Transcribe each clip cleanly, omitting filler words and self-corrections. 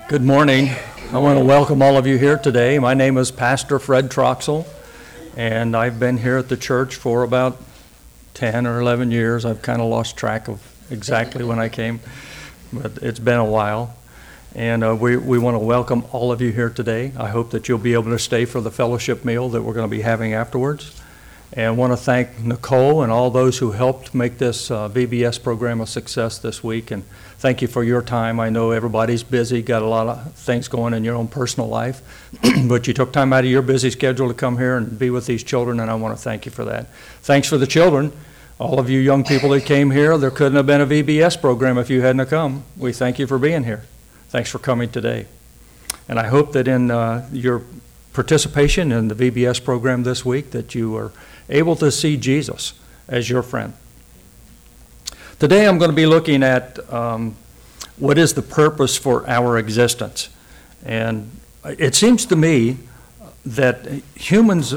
Good morning. I want to welcome all of you here today. My name is Pastor Fred Troxel, and I've been here at the church for about 10 or 11 years. I've kind of lost track of exactly when I came, but it's been a while. And we want to welcome all of you here today. I hope that you'll be able to stay for the fellowship meal that we're going to be having afterwards. And I want to thank Nicole and all those who helped make this VBS program a success this week. And thank you for your time. I know everybody's busy, got a lot of things going in your own personal life, but you took time out of your busy schedule to come here and be with these children, and I want to thank you for that. Thanks for the children. All of you young people that came here, there couldn't have been a VBS program if you hadn't come. We thank you for being here. Thanks for coming today. And I hope that in your participation in the VBS program this week that you are able to see Jesus as your friend. Today I'm going to be looking at what is the purpose for our existence. And it seems to me that humans,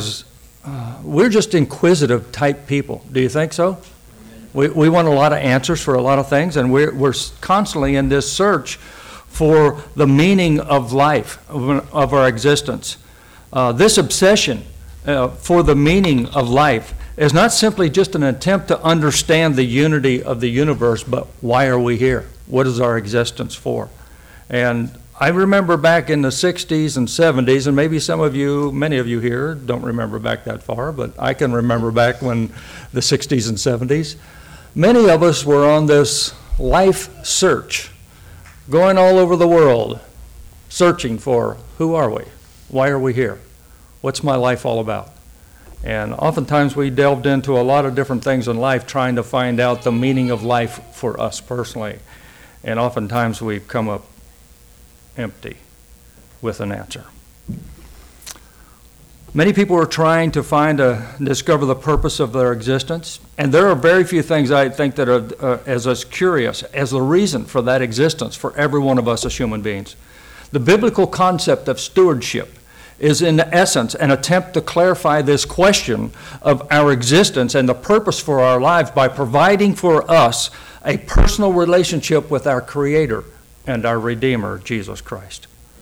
we're just inquisitive type people. Do you think so? We want a lot of answers for a lot of things, and we're constantly in this search for the meaning of life, of our existence. This obsession for the meaning of life is not simply just an attempt to understand the unity of the universe, but why are we here? What is our existence for? And I remember back in the 60s and 70s, and maybe many of you here don't remember back that far, but I can remember back when the 60s and 70s. Many of us were on this life search, going all over the world, searching for who are we? Why are we here? What's my life all about? And oftentimes we delved into a lot of different things in life trying to find out the meaning of life for us personally. And oftentimes we've come up empty with an answer. Many people are trying to discover the purpose of their existence, and there are very few things I think that are as curious as the reason for that existence for every one of us as human beings. The biblical concept of stewardship is in essence an attempt to clarify this question of our existence and the purpose for our lives by providing for us a personal relationship with our Creator and our Redeemer, Jesus Christ.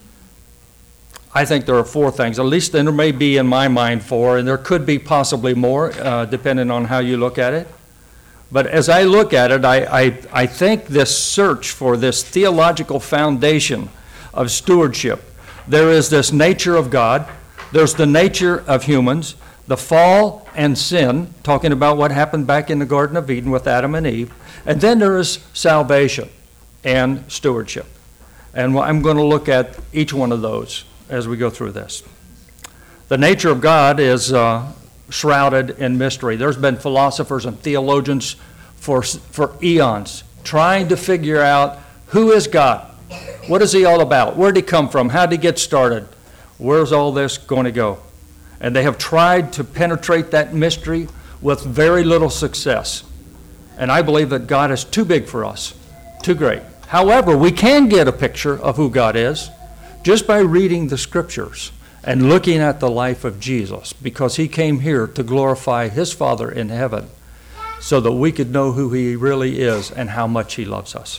I think there are four things, at least there may be in my mind four, and there could be possibly more, depending on how you look at it. But as I look at it, I think this search for this theological foundation of stewardship, there is this nature of God, there's the nature of humans, the fall and sin, talking about what happened back in the Garden of Eden with Adam and Eve, and then there is salvation and stewardship. And I'm going to look at each one of those as we go through this. The nature of God is shrouded in mystery. There's been philosophers and theologians for eons trying to figure out who is God. What is he all about? Where did he come from? How did he get started? Where's all this going to go? And they have tried to penetrate that mystery with very little success. And I believe that God is too big for us, too great. However, we can get a picture of who God is just by reading the scriptures and looking at the life of Jesus, because he came here to glorify his Father in heaven so that we could know who he really is and how much he loves us.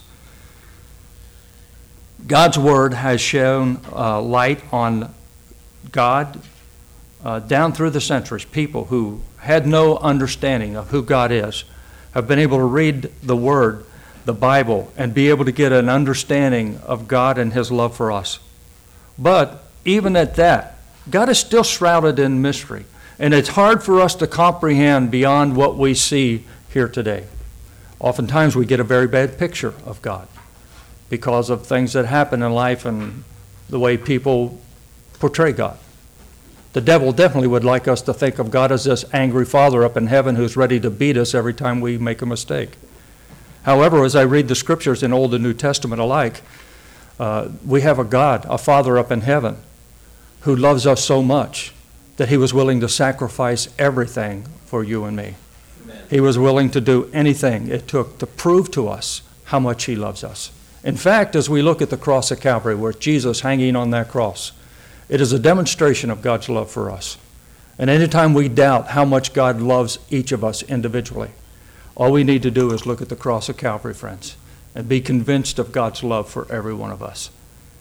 God's Word has shown light on God down through the centuries. People who had no understanding of who God is have been able to read the Word, the Bible, and be able to get an understanding of God and his love for us. But even at that, God is still shrouded in mystery, and it's hard for us to comprehend beyond what we see here today. Oftentimes we get a very bad picture of God because of things that happen in life and the way people portray God. The devil definitely would like us to think of God as this angry father up in heaven who's ready to beat us every time we make a mistake. However, as I read the scriptures in Old and New Testament alike, we have a God, a Father up in heaven, who loves us so much that he was willing to sacrifice everything for you and me. Amen. He was willing to do anything it took to prove to us how much he loves us. In fact, as we look at the cross of Calvary, where Jesus hanging on that cross, it is a demonstration of God's love for us. And anytime we doubt how much God loves each of us individually, all we need to do is look at the cross of Calvary, friends, and be convinced of God's love for every one of us.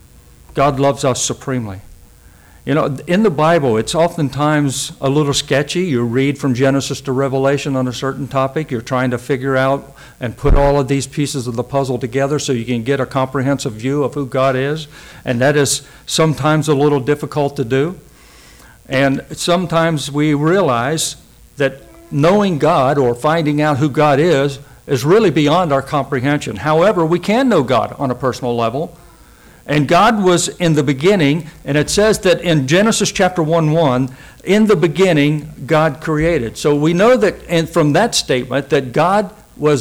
God loves us supremely. You know, in the Bible, it's oftentimes a little sketchy. You read from Genesis to Revelation on a certain topic. You're trying to figure out and put all of these pieces of the puzzle together so you can get a comprehensive view of who God is. And that is sometimes a little difficult to do. And sometimes we realize that knowing God or finding out who God is really beyond our comprehension. However, we can know God on a personal level. And God was in the beginning, and it says that in Genesis chapter 1:1, in the beginning, God created. So we know that, and from that statement, that God was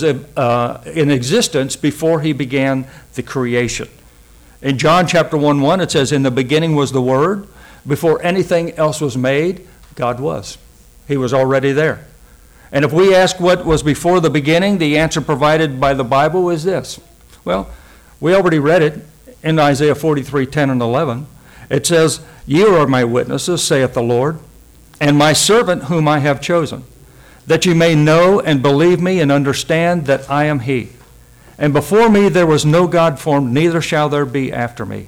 in existence before he began the creation. In John chapter 1:1, it says, in the beginning was the Word. Before anything else was made, God was. He was already there. And if we ask what was before the beginning, the answer provided by the Bible is this. Well, we already read it. In Isaiah 43:10 and 11, it says, ye are my witnesses, saith the Lord, and my servant whom I have chosen, that you may know and believe me and understand that I am he. And before me there was no God formed, neither shall there be after me.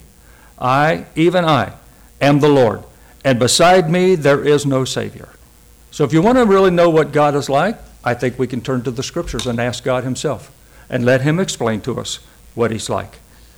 I, even I, am the Lord, and beside me there is no Savior. So if you want to really know what God is like, I think we can turn to the Scriptures and ask God himself and let him explain to us what he's like.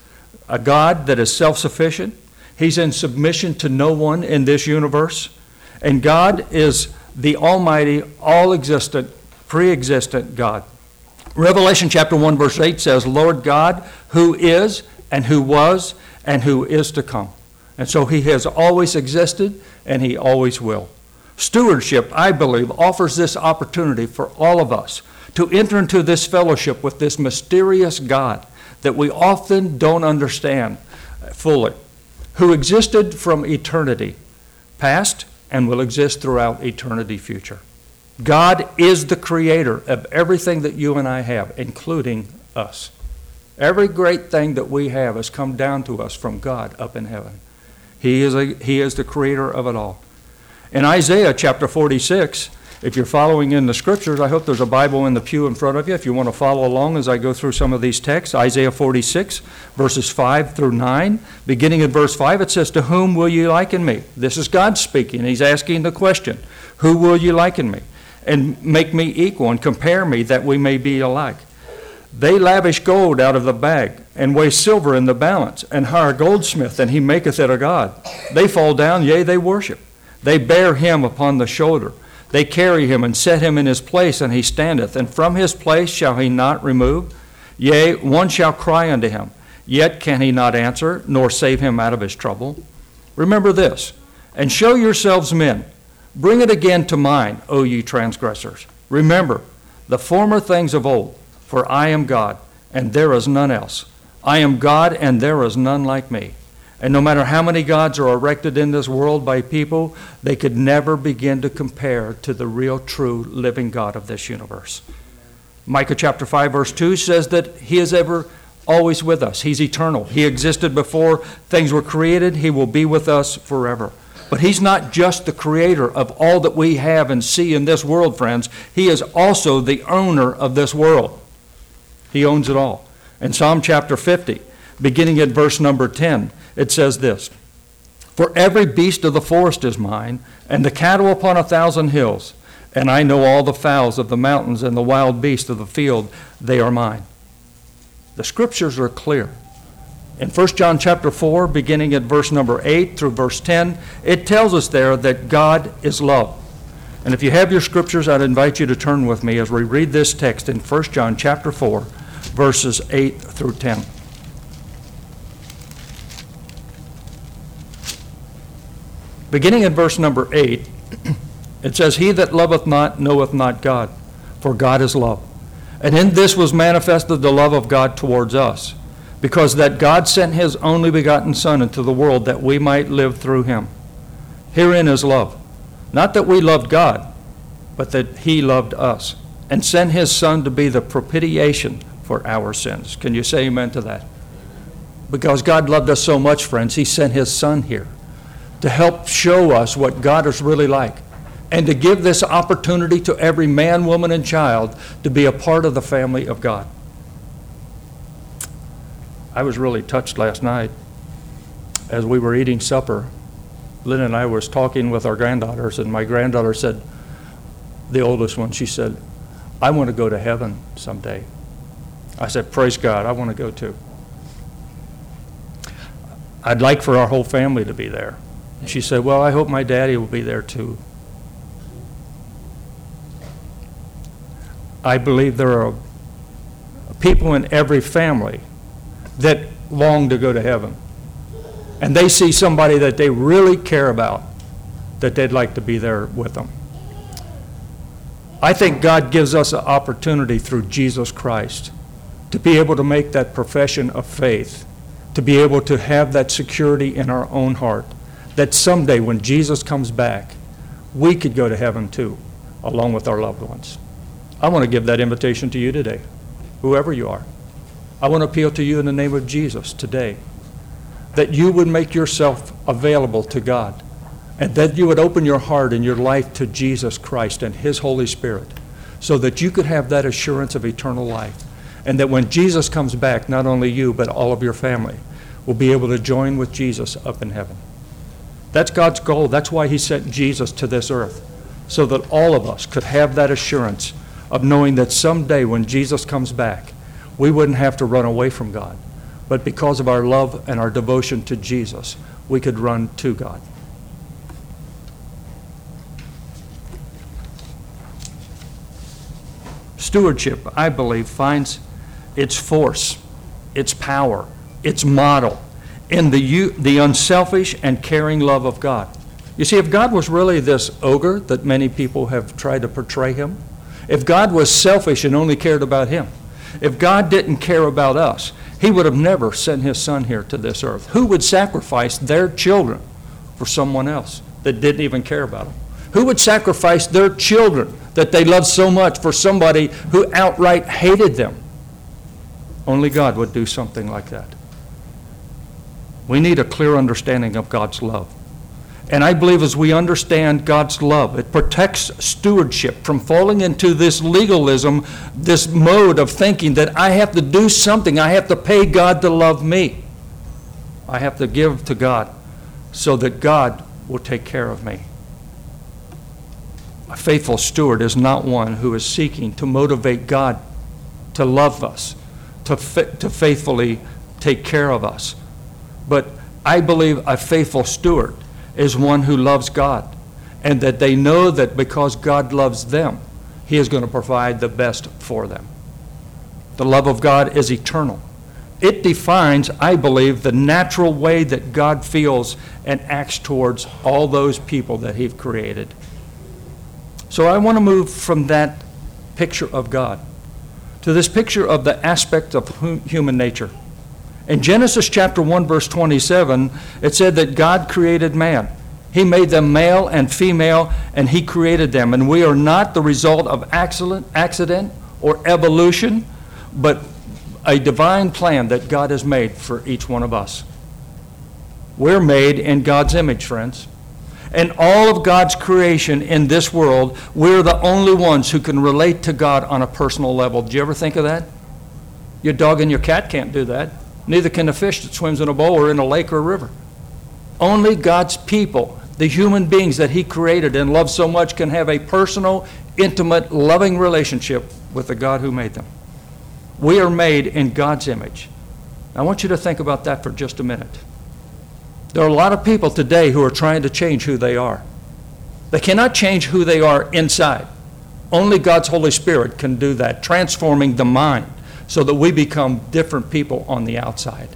A God that is self-sufficient. He's in submission to no one in this universe. And God is the almighty, all-existent, pre-existent God. Revelation chapter 1 verse 8 says, Lord God, who is and who was and who is to come. And so he has always existed and he always will. Stewardship, I believe, offers this opportunity for all of us to enter into this fellowship with this mysterious God that we often don't understand fully, who existed from eternity past and will exist throughout eternity future. God is the creator of everything that you and I have, including us. Every great thing that we have has come down to us from God up in heaven. He is the creator of it all. In Isaiah chapter 46, if you're following in the Scriptures, I hope there's a Bible in the pew in front of you if you want to follow along as I go through some of these texts. Isaiah 46, verses 5 through 9. Beginning in verse 5, it says, to whom will you liken me? This is God speaking. He's asking the question, who will you liken me? And make me equal and compare me that we may be alike. They lavish gold out of the bag and weigh silver in the balance and hire a goldsmith and he maketh it a god. They fall down, yea, they worship. They bear him upon the shoulder. They carry him and set him in his place, and he standeth. And from his place shall he not remove? Yea, one shall cry unto him, yet can he not answer, nor save him out of his trouble. Remember this, and show yourselves men. Bring it again to mind, O ye transgressors. Remember the former things of old, for I am God, and there is none else. I am God, and there is none like me. And no matter how many gods are erected in this world by people, they could never begin to compare to the real, true, living God of this universe. Micah chapter 5, verse 2 says that he is ever, always with us. He's eternal. He existed before things were created. He will be with us forever. But he's not just the creator of all that we have and see in this world, friends. He is also the owner of this world. He owns it all. In Psalm chapter 50, beginning at verse number 10, it says this, for every beast of the forest is mine, and the cattle upon 1,000 hills, and I know all the fowls of the mountains and the wild beasts of the field, they are mine. The Scriptures are clear. In 1 John chapter 4, beginning at verse number 8 through verse 10, it tells us there that God is love. And if you have your Scriptures, I'd invite you to turn with me as we read this text in 1 John chapter 4, verses 8 through 10. Beginning in verse number 8, it says, he that loveth not knoweth not God, for God is love. And in this was manifested the love of God towards us, because that God sent his only begotten Son into the world that we might live through him. Herein is love, not that we loved God, but that he loved us, and sent his Son to be the propitiation for our sins. Can you say amen to that? Because God loved us so much, friends, he sent his Son here to help show us what God is really like, and to give this opportunity to every man, woman, and child to be a part of the family of God. I was really touched last night. as we were eating supper, Lynn and I was talking with our granddaughters, and my granddaughter said, the oldest one, she said, I want to go to heaven someday. I said, praise God, I want to go too. I'd like for our whole family to be there. And she said, well, I hope my daddy will be there too. I believe there are people in every family that long to go to heaven. And they see somebody that they really care about, that they'd like to be there with them. I think God gives us an opportunity through Jesus Christ to be able to make that profession of faith, to be able to have that security in our own heart, that someday when Jesus comes back, we could go to heaven too, along with our loved ones. I want to give that invitation to you today, whoever you are. I want to appeal to you in the name of Jesus today, that you would make yourself available to God, and that you would open your heart and your life to Jesus Christ and His Holy Spirit, so that you could have that assurance of eternal life, and that when Jesus comes back, not only you, but all of your family will be able to join with Jesus up in heaven. That's God's goal. That's why He sent Jesus to this earth, so that all of us could have that assurance of knowing that someday when Jesus comes back, we wouldn't have to run away from God, but because of our love and our devotion to Jesus, we could run to God. Stewardship, I believe, finds its force, its power, its model in the unselfish and caring love of God. You see, if God was really this ogre that many people have tried to portray Him, if God was selfish and only cared about Him, if God didn't care about us, He would have never sent His Son here to this earth. Who would sacrifice their children for someone else that didn't even care about them? Who would sacrifice their children that they loved so much for somebody who outright hated them? Only God would do something like that. We need a clear understanding of God's love. And I believe as we understand God's love, it protects stewardship from falling into this legalism, this mode of thinking that I have to do something, I have to pay God to love me. I have to give to God so that God will take care of me. A faithful steward is not one who is seeking to motivate God to love us, to faithfully take care of us. But I believe a faithful steward is one who loves God, and that they know that because God loves them, He is going to provide the best for them. The love of God is eternal. It defines, I believe, the natural way that God feels and acts towards all those people that He's created. So I want to move from that picture of God to this picture of the aspect of human nature. In Genesis chapter 1, verse 27, it said that God created man. He made them male and female, and He created them. And we are not the result of accident or evolution, but a divine plan that God has made for each one of us. We're made in God's image, friends. And all of God's creation in this world, we're the only ones who can relate to God on a personal level. Did you ever think of that? Your dog and your cat can't do that. Neither can the fish that swims in a bowl or in a lake or a river. Only God's people, the human beings that He created and loved so much, can have a personal, intimate, loving relationship with the God who made them. We are made in God's image. I want you to think about that for just a minute. There are a lot of people today who are trying to change who they are. They cannot change who they are inside. Only God's Holy Spirit can do that, transforming the mind so that we become different people on the outside.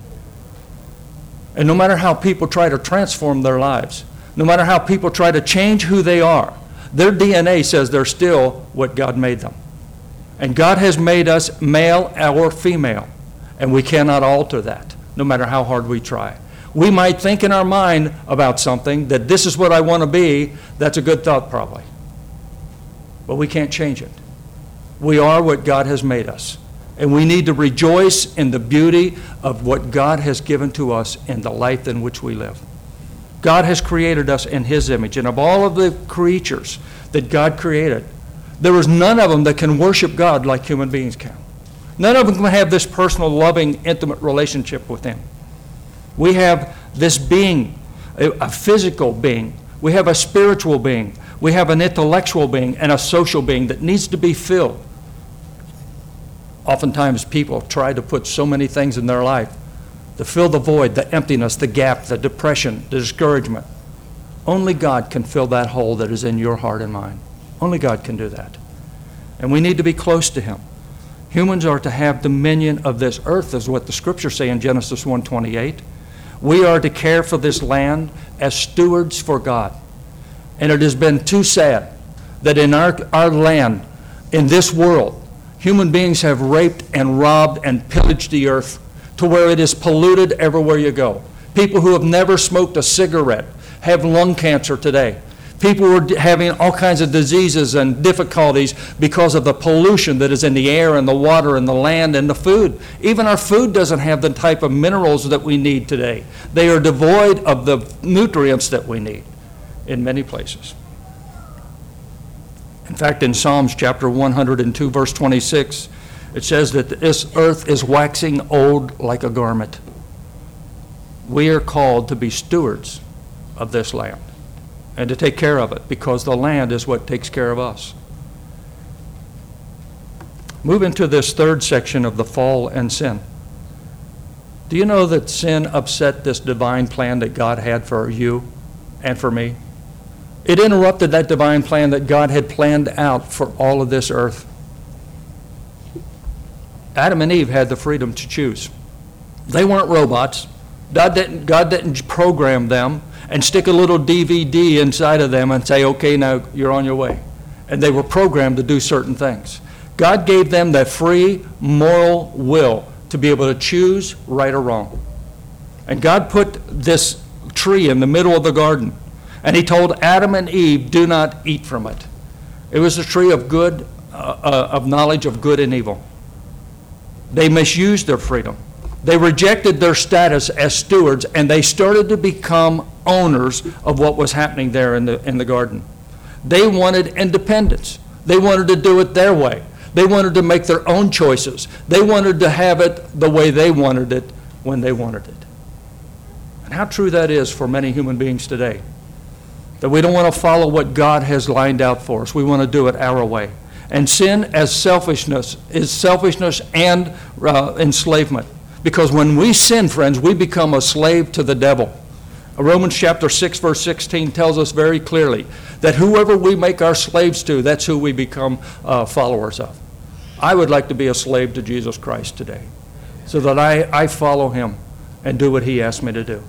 And no matter how people try to transform their lives, no matter how people try to change who they are, their DNA says they're still what God made them. And God has made us male or female, and we cannot alter that, no matter how hard we try. We might think in our mind about something that this is what I want to be. That's a good thought probably. But we can't change it. We are what God has made us. And we need to rejoice in the beauty of what God has given to us in the life in which we live. God has created us in His image. And of all of the creatures that God created, there is none of them that can worship God like human beings can. None of them can have this personal, loving, intimate relationship with Him. We have this being, a physical being. We have a spiritual being. We have an intellectual being and a social being that needs to be filled. Oftentimes people try to put so many things in their life to fill the void, the emptiness, the gap, the depression, the discouragement. Only God can fill that hole that is in your heart and mind. Only God can do that. And we need to be close to him. Humans are to have dominion of this earth, is what the scriptures say in Genesis 1:28. We are to care for this land as stewards for God. And it has been too sad that in our land, in this world, human beings have raped and robbed and pillaged the earth to where it is polluted everywhere you go. People who have never smoked a cigarette have lung cancer today. People are having all kinds of diseases and difficulties because of the pollution that is in the air and the water and the land and the food. Even our food doesn't have the type of minerals that we need today. They are devoid of the nutrients that we need in many places. In fact, in Psalms chapter 102, verse 26, it says that this earth is waxing old like a garment. We are called to be stewards of this land and to take care of it, because the land is what takes care of us. Move into this third section of the fall and sin. Do you know that sin upset this divine plan that God had for you and for me? It interrupted that divine plan that God had planned out for all of this earth. Adam and Eve had the freedom to choose. They weren't robots. God didn't program them and stick a little DVD inside of them and say, okay, now you're on your way. And they were programmed to do certain things. God gave them that free moral will to be able to choose right or wrong. And God put this tree in the middle of the garden, and he told Adam and Eve, do not eat from it. It was a tree of good, of knowledge of good and evil. They misused their freedom. They rejected their status as stewards, and they started to become owners of what was happening there in the garden. They wanted independence. They wanted to do it their way. They wanted to make their own choices. They wanted to have it the way they wanted it when they wanted it. And how true that is for many human beings today. That we don't want to follow what God has lined out for us. We want to do it our way. And sin as selfishness is selfishness and enslavement. Because when we sin, friends, we become a slave to the devil. Romans chapter 6, verse 16 tells us very clearly that whoever we make our slaves to, that's who we become followers of. I would like to be a slave to Jesus Christ today, so that I follow him and do what he asked me to do.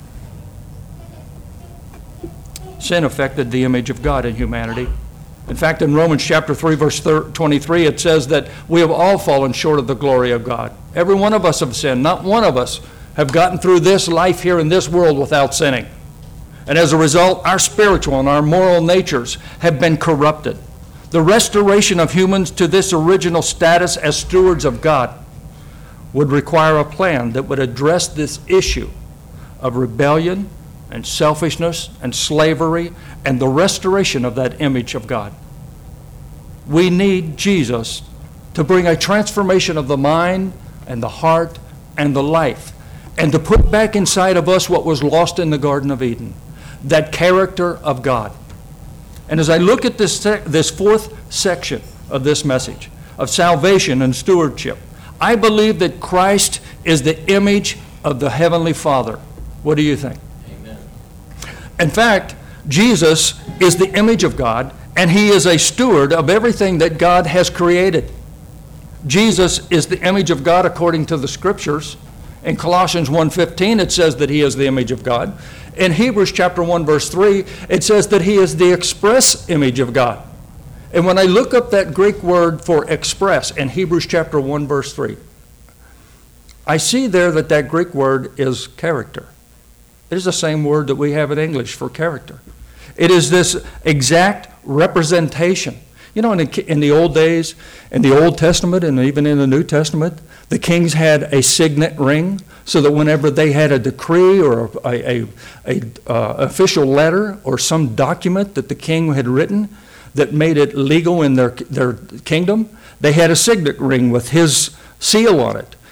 Sin affected the image of God in humanity. In fact, in Romans chapter 3, verse 23, it says that we have all fallen short of the glory of God. Every one of us have sinned. Not one of us have gotten through this life here in this world without sinning. And as a result, our spiritual and our moral natures have been corrupted. The restoration of humans to this original status as stewards of God would require a plan that would address this issue of rebellion and selfishness and slavery and the restoration of that image of God. We need Jesus to bring a transformation of the mind and the heart and the life, and to put back inside of us what was lost in the Garden of Eden, that character of God. And as I look at this fourth section of this message of salvation and stewardship, I believe that Christ is the image of the Heavenly Father. What do you think? Amen. In fact, Jesus is the image of God, and he is a steward of everything that God has created. Jesus is the image of God according to the Scriptures. In Colossians 1:15, it says that he is the image of God. In Hebrews chapter 1, verse 3, it says that he is the express image of God. And when I look up that Greek word for express in Hebrews chapter 1, verse 3, I see there that Greek word is character. It is the same word that we have in English for character. It is this exact representation. You know, in the old days, in the Old Testament and even in the New Testament, the kings had a signet ring so that whenever they had a decree or a official letter or some document that the king had written that made it legal in their kingdom, they had a signet ring with his seal on it.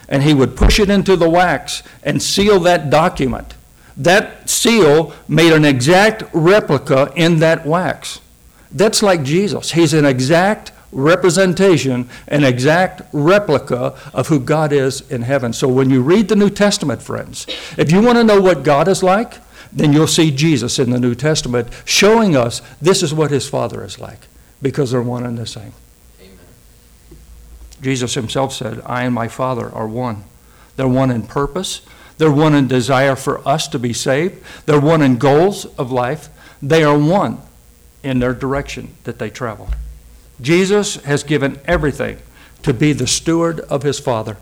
and he would push it into the wax and seal that document. That seal made an exact replica in that wax. That's like Jesus. He's an exact representation, an exact replica of who God is in heaven. So when you read the New Testament, friends, if you want to know what God is like, then you'll see Jesus in the New Testament showing us this is what his Father is like, because they're one and the same. Amen. Jesus himself said, I and my Father are one. They're one in purpose. They're one in desire for us to be saved. They're one in goals of life. They are one in their direction that they travel. Jesus has given everything to be the steward of his Father.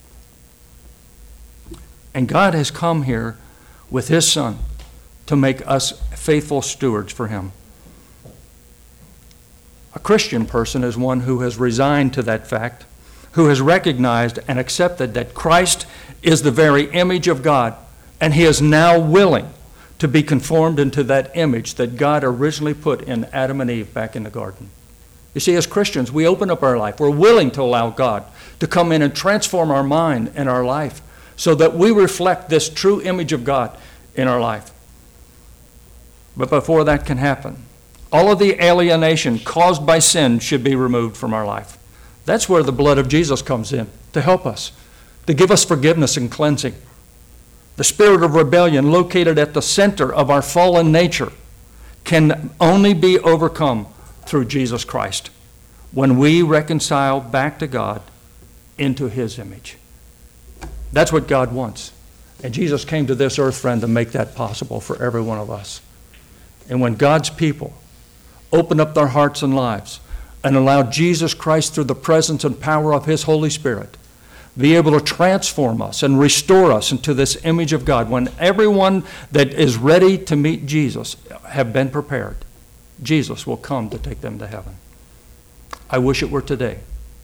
And God has come here with his Son to make us faithful stewards for him. A Christian person is one who has resigned to that fact, who has recognized and accepted that Christ is the very image of God, and he is now willing to be conformed into that image that God originally put in Adam and Eve back in the garden. You see, as Christians, we open up our life. We're willing to allow God to come in and transform our mind and our life so that we reflect this true image of God in our life. But before that can happen, all of the alienation caused by sin should be removed from our life. That's where the blood of Jesus comes in, to help us, to give us forgiveness and cleansing. The spirit of rebellion located at the center of our fallen nature can only be overcome through Jesus Christ when we reconcile back to God into his image. That's what God wants. And Jesus came to this earth, friend, to make that possible for every one of us. And when God's people open up their hearts and lives and allow Jesus Christ, through the presence and power of his Holy Spirit, be able to transform us and restore us into this image of God, when everyone that is ready to meet Jesus have been prepared, Jesus will come to take them to heaven. I wish it were today.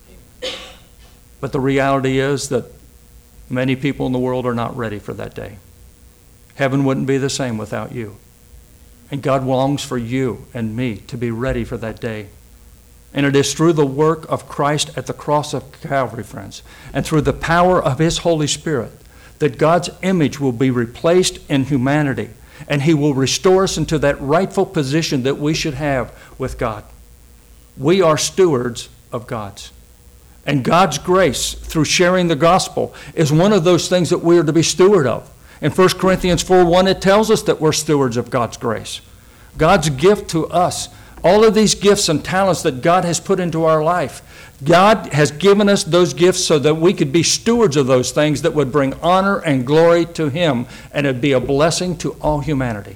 But the reality is that many people in the world are not ready for that day. Heaven wouldn't be the same without you. And God longs for you and me to be ready for that day. And it is through the work of Christ at the cross of Calvary, friends, and through the power of his Holy Spirit, that God's image will be replaced in humanity, and he will restore us into that rightful position that we should have with God. We are stewards of God's. And God's grace, through sharing the gospel, is one of those things that we are to be steward of. In 1 Corinthians 4:1, it tells us that we're stewards of God's grace. God's gift to us, all of these gifts and talents that God has put into our life, God has given us those gifts so that we could be stewards of those things that would bring honor and glory to him, and it'd be a blessing to all humanity.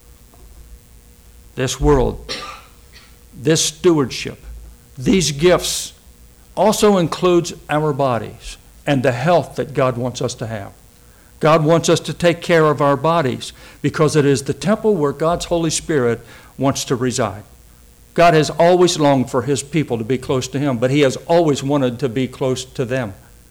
This world, this stewardship, these gifts also includes our bodies and the health that God wants us to have. God wants us to take care of our bodies because it is the temple where God's Holy Spirit wants to reside. God has always longed for his people to be close to him, but he has always wanted to be close to them.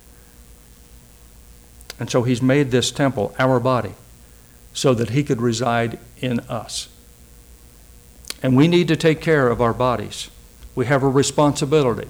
And so he's made this temple our body so that he could reside in us. And we need to take care of our bodies. We have a responsibility.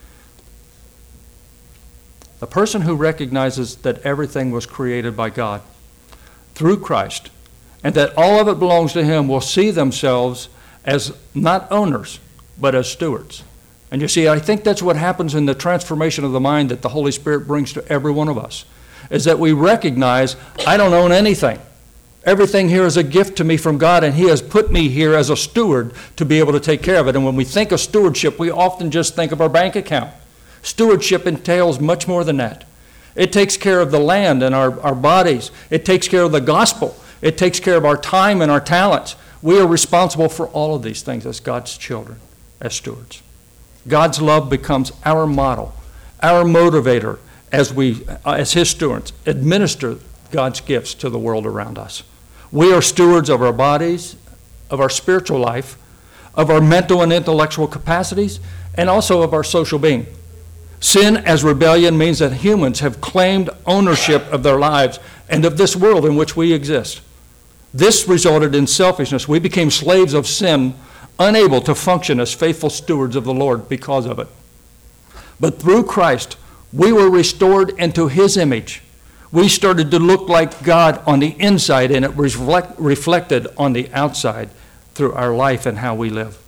The person who recognizes that everything was created by God through Christ and that all of it belongs to him will see themselves as not owners, but as stewards. And you see, I think that's what happens in the transformation of the mind that the Holy Spirit brings to every one of us, is that we recognize, I don't own anything. Everything here is a gift to me from God, and he has put me here as a steward to be able to take care of it. And when we think of stewardship, we often just think of our bank account. Stewardship entails much more than that. It takes care of the land and our bodies. It takes care of the gospel. It takes care of our time and our talents. We are responsible for all of these things as God's children, as stewards. God's love becomes our model, our motivator as we, as his stewards, administer God's gifts to the world around us. We are stewards of our bodies, of our spiritual life, of our mental and intellectual capacities, and also of our social being. Sin as rebellion means that humans have claimed ownership of their lives and of this world in which we exist. This resulted in selfishness. We became slaves of sin, unable to function as faithful stewards of the Lord because of it. But through Christ, We were restored into His image. We started to look like God on the inside, and it was reflected on the outside through our life and how we live.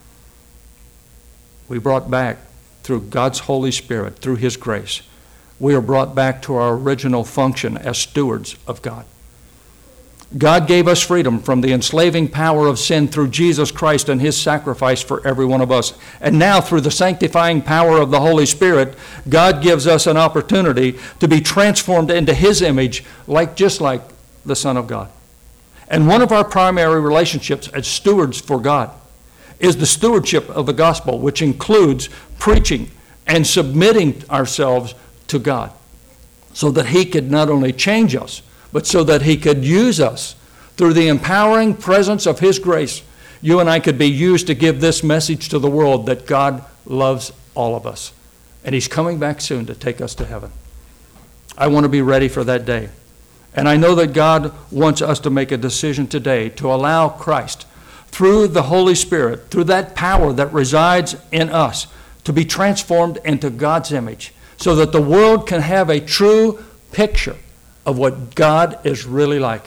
We brought back, through God's Holy Spirit, through His grace, we are brought back to our original function as stewards of God. God gave us freedom from the enslaving power of sin through Jesus Christ and His sacrifice for every one of us. And now, through the sanctifying power of the Holy Spirit, God gives us an opportunity to be transformed into His image, just like the Son of God. And one of our primary relationships as stewards for God is the stewardship of the gospel, which includes preaching and submitting ourselves to God so that He could not only change us, but so that He could use us through the empowering presence of His grace. You and I could be used to give this message to the world that God loves all of us. And He's coming back soon to take us to heaven. I want to be ready for that day. And I know that God wants us to make a decision today to allow Christ, through the Holy Spirit, through that power that resides in us, to be transformed into God's image so that the world can have a true picture of what God is really like.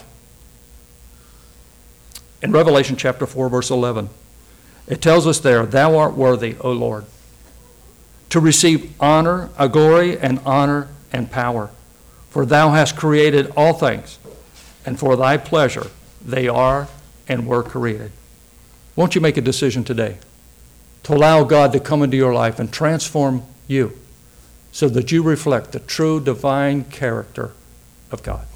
In Revelation chapter 4, verse 11, it tells us there, "Thou art worthy, O Lord, to receive honor, glory, and honor and power. For Thou hast created all things, and for Thy pleasure they are and were created." Won't you make a decision today to allow God to come into your life and transform you so that you reflect the true divine character of God?